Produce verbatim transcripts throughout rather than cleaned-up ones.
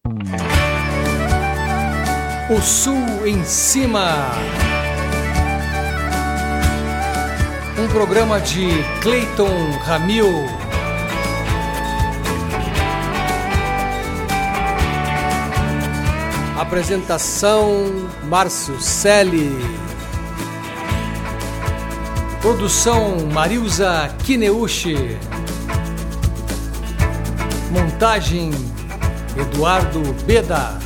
O Sul em Cima. Um programa de Cleiton Ramil. Apresentação Márcio Selle. Produção Marilza Kineuchi. Montagem Eduardo Beda.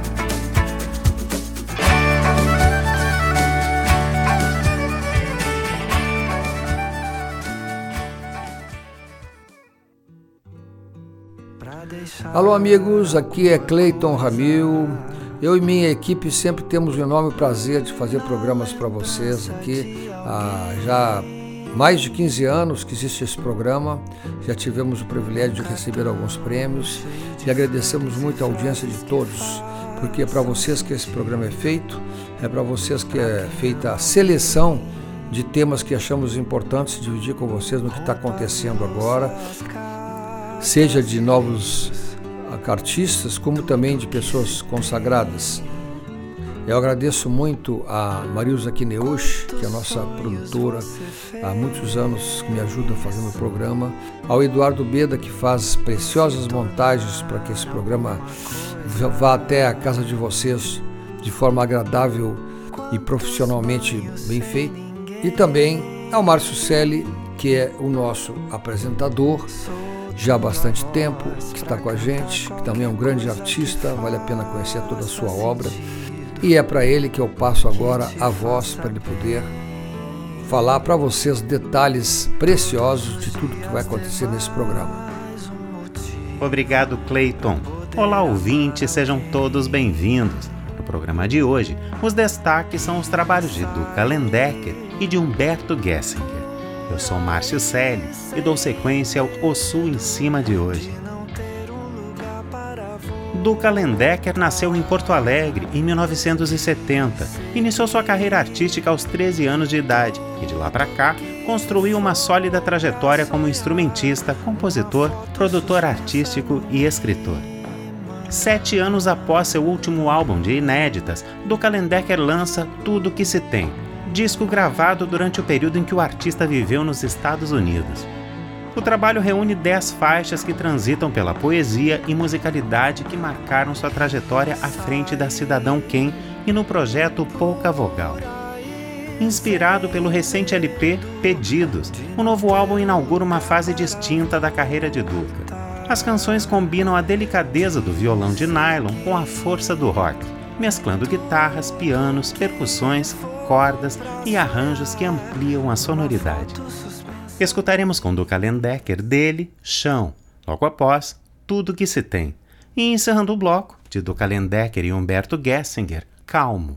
Alô amigos, aqui é Cleiton Ramil. Eu e minha equipe sempre temos o enorme prazer de fazer programas para vocês aqui. Há já mais de quinze anos que existe esse programa, já tivemos o privilégio de receber alguns prêmios e agradecemos muito a audiência de todos, porque é para vocês que esse programa é feito, é para vocês que é feita a seleção de temas que achamos importantes dividir com vocês no que está acontecendo agora, seja de novos artistas, como também de pessoas consagradas. Eu agradeço muito a Marilza Kineuchi, que é a nossa produtora, há muitos anos que me ajuda fazendo o programa, ao Eduardo Beda, que faz preciosas montagens para que esse programa vá até a casa de vocês de forma agradável e profissionalmente bem feita, e também ao Márcio Selle, que é o nosso apresentador já há bastante tempo, que está com a gente, que também é um grande artista, vale a pena conhecer toda a sua obra, e é para ele que eu passo agora a voz para ele poder falar para vocês detalhes preciosos de tudo que vai acontecer nesse programa. Obrigado, Cleiton. Olá, ouvintes, sejam todos bem-vindos. No programa de hoje, os destaques são os trabalhos de Duca Lendecker e de Humberto Gessinger. Eu sou Márcio Selle e dou sequência ao O Sul em Cima de hoje. Duca Lendecker nasceu em Porto Alegre em mil novecentos e setenta. Iniciou sua carreira artística aos treze anos de idade e de lá para cá construiu uma sólida trajetória como instrumentista, compositor, produtor artístico e escritor. Sete anos após seu último álbum de inéditas, Duca Lendecker lança Tudo Que Se Tem, disco gravado durante o período em que o artista viveu nos Estados Unidos. O trabalho reúne dez faixas que transitam pela poesia e musicalidade que marcaram sua trajetória à frente da Cidadão Quem e no projeto Pouca Vogal. Inspirado pelo recente L P Pedidos, o novo álbum inaugura uma fase distinta da carreira de Duca. As canções combinam a delicadeza do violão de nylon com a força do rock, mesclando guitarras, pianos, percussões, cordas e arranjos que ampliam a sonoridade. Escutaremos com Duca Lendecker dele, Chão, logo após Tudo Que Se Tem, e encerrando o bloco, de Duca Lendecker e Humberto Gessinger, Calmo.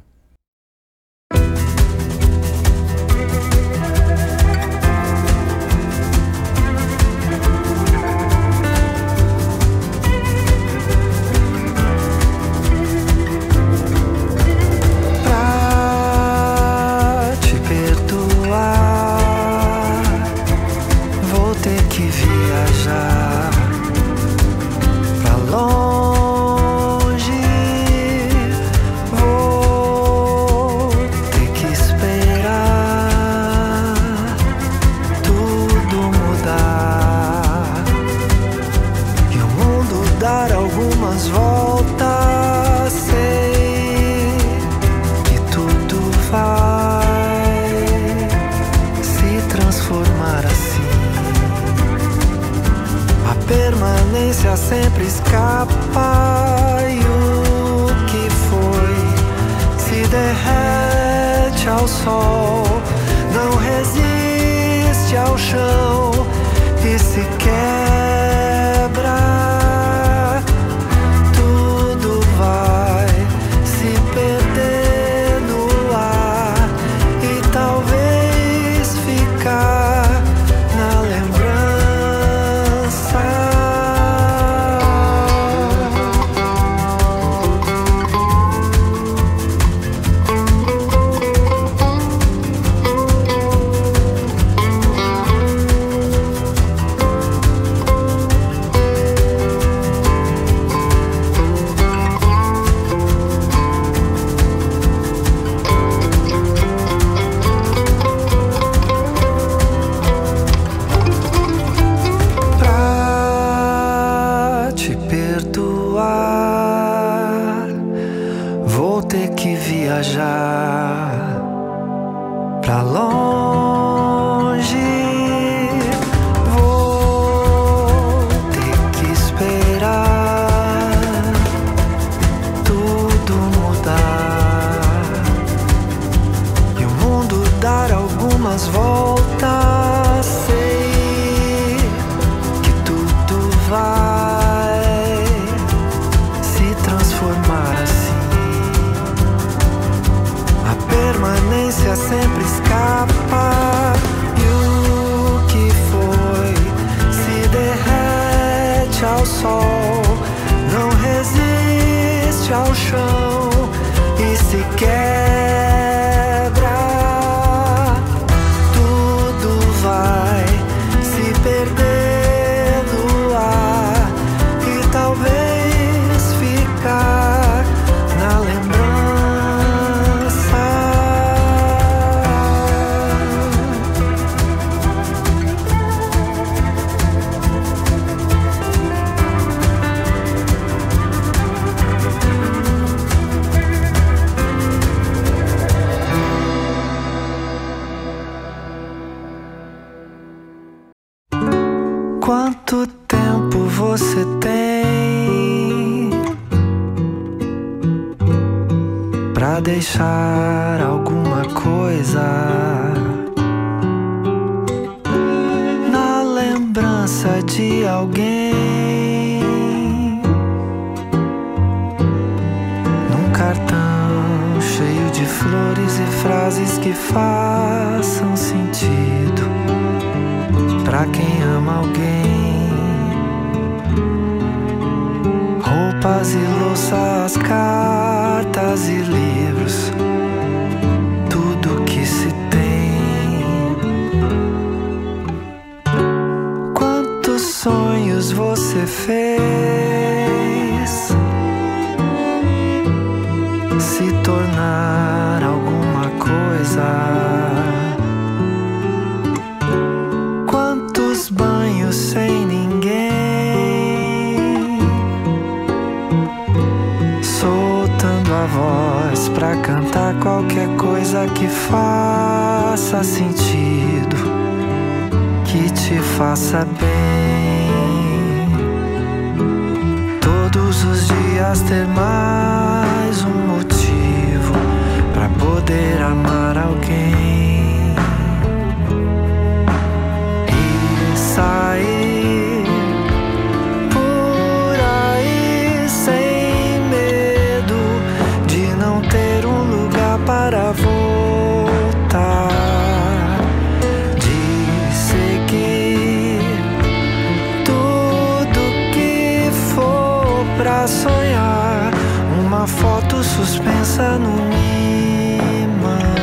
Sempre escapa e o que foi se derrete ao sol, não resiste ao chão e se quebra. Tudo vai se perder no ar e talvez ficar na lembrança. perdoar, vou ter que viajar pra longe. Vou ter que esperar tudo mudar e o mundo dar algumas voltas. Sei que tudo vai se transformar assim. A permanência sempre escapa e o que foi se derrete ao sol, não resiste ao chão e se quebra. Tudo vai se perder no ar e talvez ficar na lembrança. Quanto tempo você tem pra deixar alguma coisa na lembrança de alguém, num cartão cheio de flores e frases que façam sentido pra quem ama alguém. Roupas e louças, cartas e livros, tudo que se tem. Quantos sonhos você fez se tornar alguma coisa? Banhos sem ninguém, soltando a voz pra cantar qualquer coisa que faça sentido, que te faça bem. Todos os dias ter mais um motivo pra poder amar alguém. Sair por aí sem medo de não ter um lugar para voltar, de seguir tudo que for pra sonhar, uma foto suspensa no imã.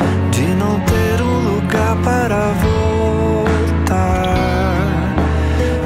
Para voltar,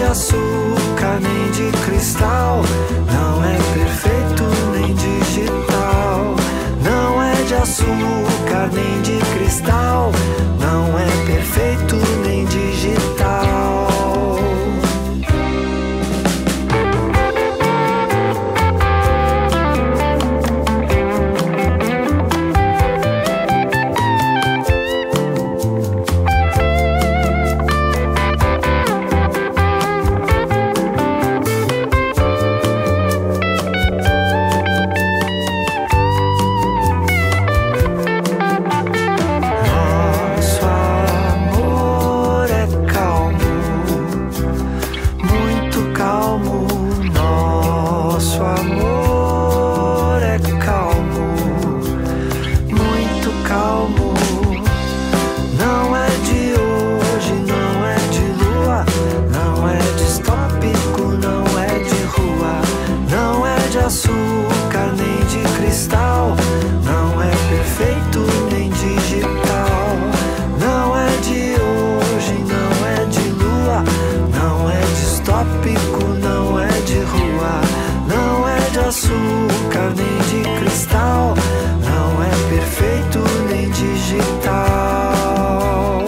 açúcar nem de cristal, não é perfeito nem digital. Não é de açúcar nem de cristal, não é perfeito nem digital. Açúcar nem de cristal, não é perfeito nem digital.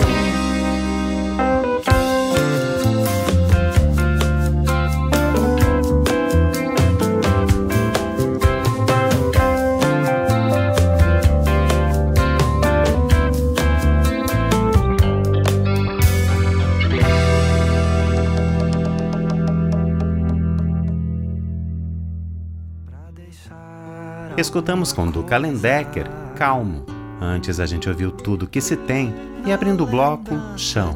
Escutamos com Duca Lendecker, Calmo. Antes a gente ouviu Tudo Que Se Tem e, abrindo o bloco, Chão.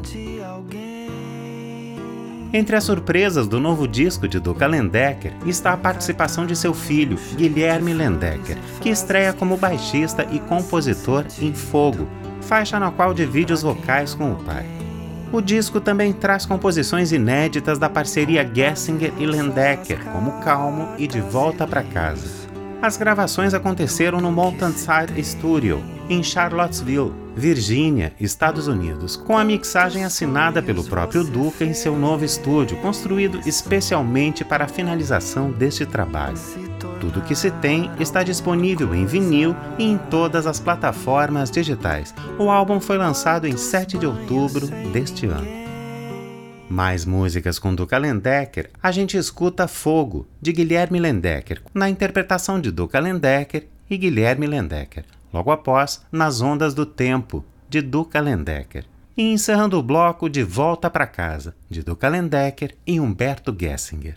Entre as surpresas do novo disco de Duca Lendecker está a participação de seu filho, Guilherme Lendecker, que estreia como baixista e compositor em Fogo, faixa na qual divide os vocais com o pai. O disco também traz composições inéditas da parceria Gessinger e Lendecker, como Calmo e De Volta Pra Casa. As gravações aconteceram no Mountainside Studio, em Charlottesville, Virgínia, Estados Unidos, com a mixagem assinada pelo próprio Duca em seu novo estúdio, construído especialmente para a finalização deste trabalho. Tudo Que Se Tem está disponível em vinil e em todas as plataformas digitais. O álbum foi lançado em sete de outubro deste ano. Mais músicas com Duca Lendecker, a gente escuta Fogo, de Guilherme Lendecker, na interpretação de Duca Lendecker e Guilherme Lendecker. Logo após, Nas Ondas do Tempo, de Duca Lendecker. E encerrando o bloco, De Volta Pra Casa, de Duca Lendecker e Humberto Gessinger.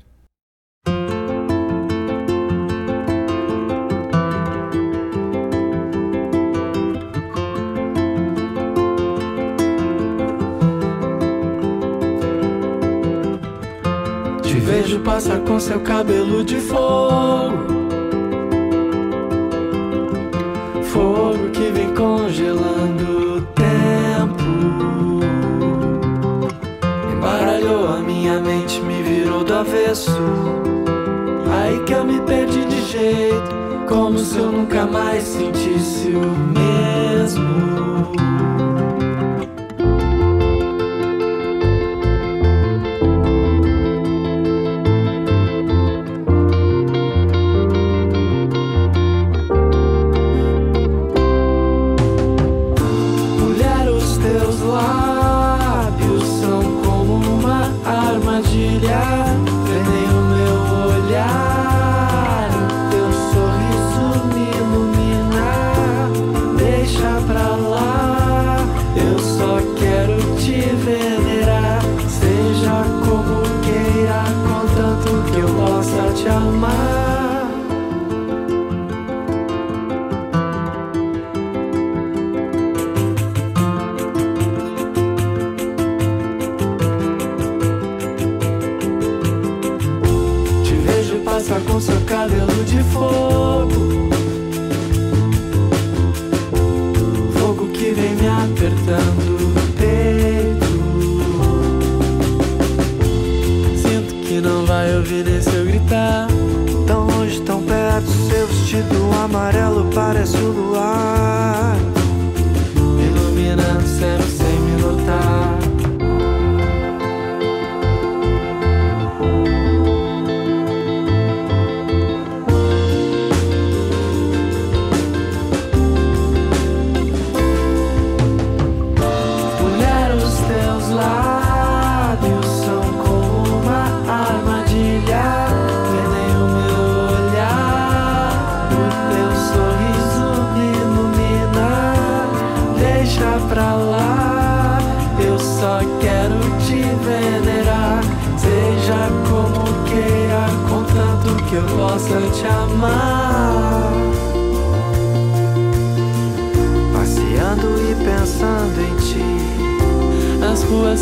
Te vejo passar com seu cabelo de fogo, fogo que vem congelando o tempo. Embaralhou a minha mente, me virou do avesso. Aí que eu me perdi de jeito, como se eu nunca mais sentisse o mesmo. Com seu cabelo de fogo, fogo que vem me apertando o peito. Sinto que não vai ouvir nem se eu gritar. Tão longe, tão perto, seu vestido amarelo parece o luar, iluminando sempre sem me notar.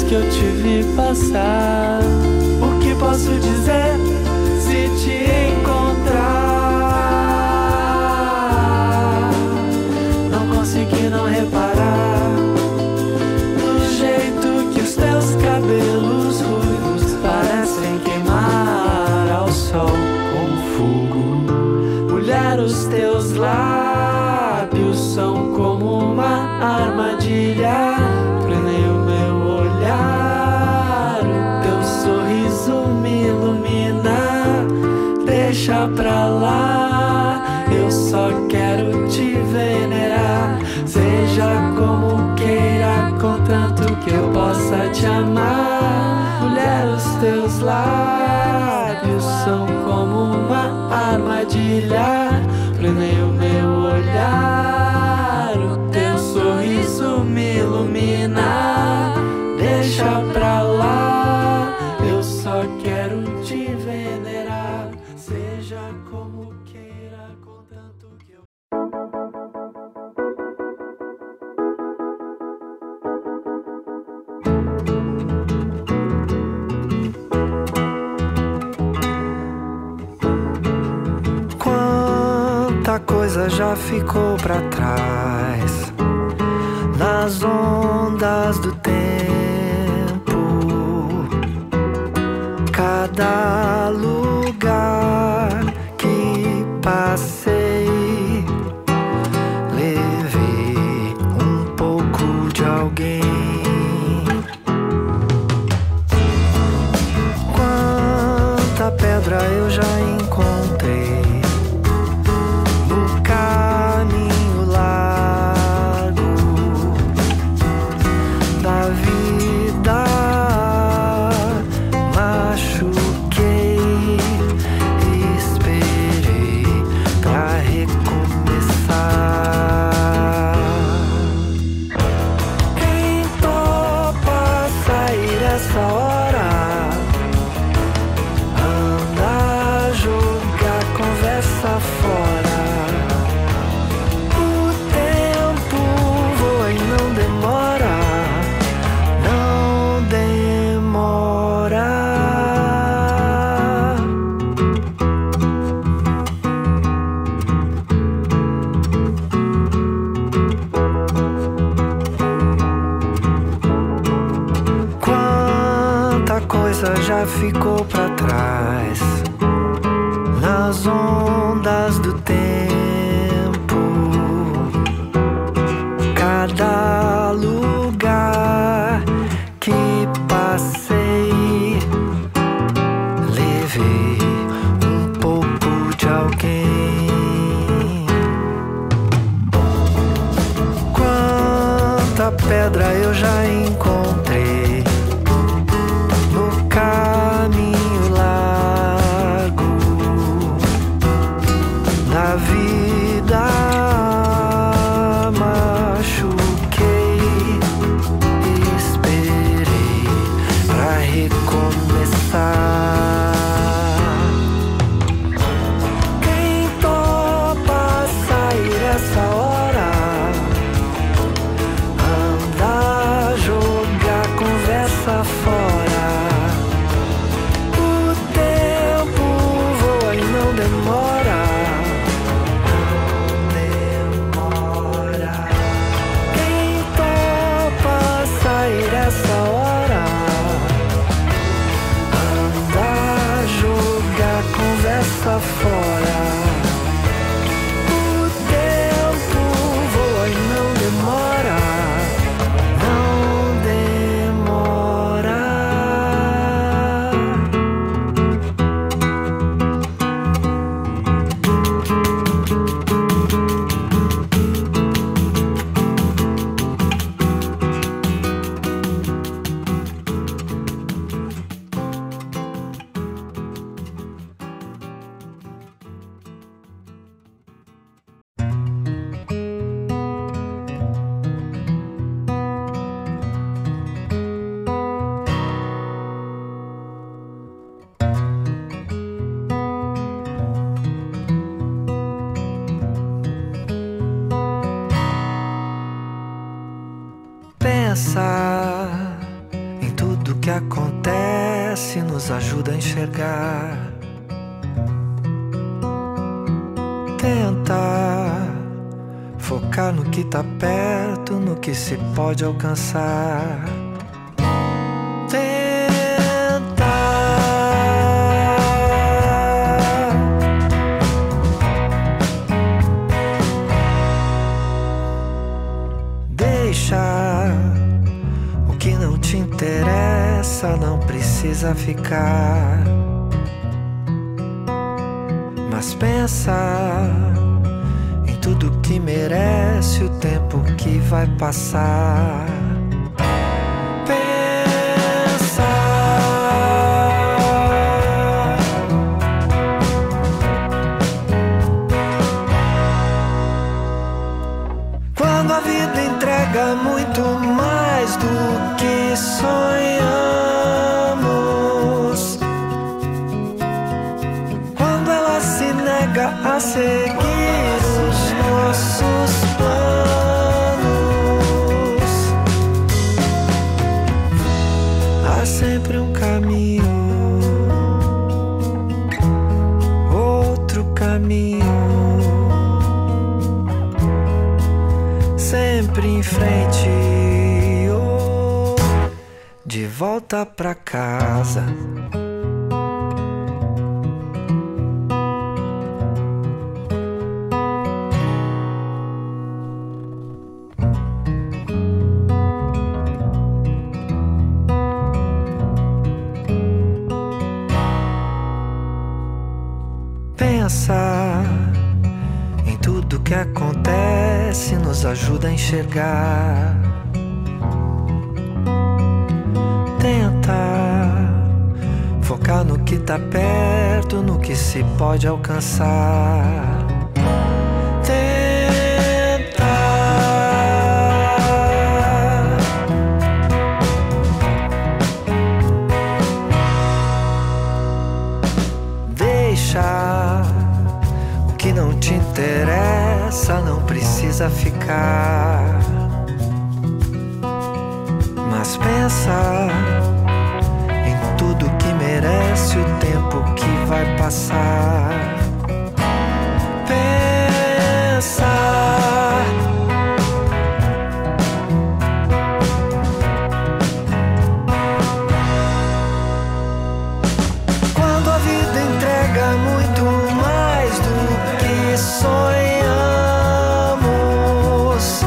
que eu te vi passar. O que posso dizer se te encontrar? Não consegui não reparar no jeito que os teus cabelos ruivos parecem queimar ao sol com fogo. Mulher, os teus lábios são como uma armadilha. Prendei o meu olhar, o teu sorriso me ilumina. Deixa pra lá, eu só quero te venerar. Seja como queira, contanto que eu possa te amar. Mulher, os teus lábios são como uma armadilha. Prendei o meu olhar, o teu sorriso me ilumina. Deixa pra lá, eu só quero te venerar. Seja como queira, contanto que eu... Quanta coisa já ficou pra trás nas ondas do tempo. Cada lugar que passei, levei um pouco de alguém. Quanta pedra eu já encontrei no caminho largo da vida. Machuquei, esperei pra recomeçar. Quem topa sair essa hora? Anda, jogar conversa fora. O tempo voa e não demora, não demora. Quanta coisa já ficou pra trás nas ondas do tempo. Cada lugar que passei, levei um pouco de alguém. Quanta pedra eu já encontrei no caminho largo da vida. Machuquei, esperei pra recomeçar. Quem topa sair essa hora? Anda, jogar conversa fora. O tempo voa e não demora, não demora. Quem topa sair essa hora? Anda, acontece nos ajuda a enxergar. Tenta focar no que tá perto, no que se pode alcançar. Tenta deixa o que não te interessa, não precisa ficar. Mas pensa em tudo que merece o tempo que vai passar. Pensa quando a vida entrega muito mais do que sonhamos, quando ela se nega a seguir os nossos planos, há sempre um caminho, outro caminho, sempre em frente, oh, de volta pra casa. Pensa em tudo que acontece, nos ajuda a enxergar. Tenta focar no que tá perto, no que se pode alcançar. Tenta deixa o que não te interessa, não precisa ficar. Mas pensa em tudo que merece o tempo que vai passar. Pensa quando a vida entrega muito mais do que sonhamos,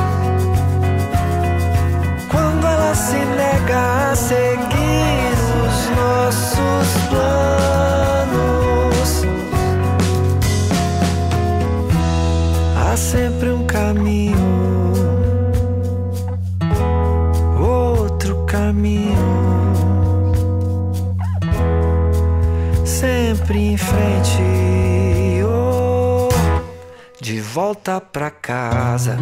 quando ela se nega a seguir os nossos planos, há sempre um caminho, outro caminho, sempre em frente, oh, de volta pra casa.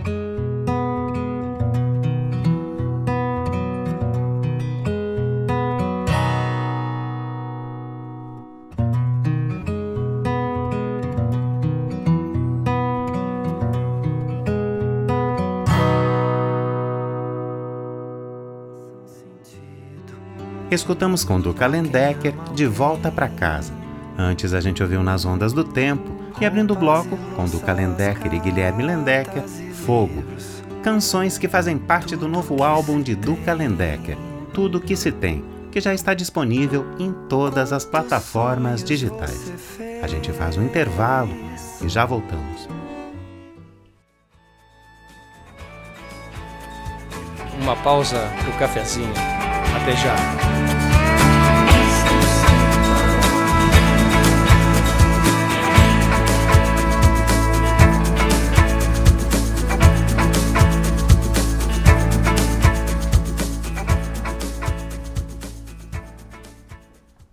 Escutamos com Duca Lendecker, De Volta Pra Casa. Antes a gente ouviu Nas Ondas do Tempo e abrindo o bloco com Duca Lendecker e Guilherme Lendecker, Fogo. Canções que fazem parte do novo álbum de Duca Lendecker, Tudo Que Se Tem, que já está disponível em todas as plataformas digitais. A gente faz um intervalo e já voltamos. Uma pausa pro cafezinho. Até já.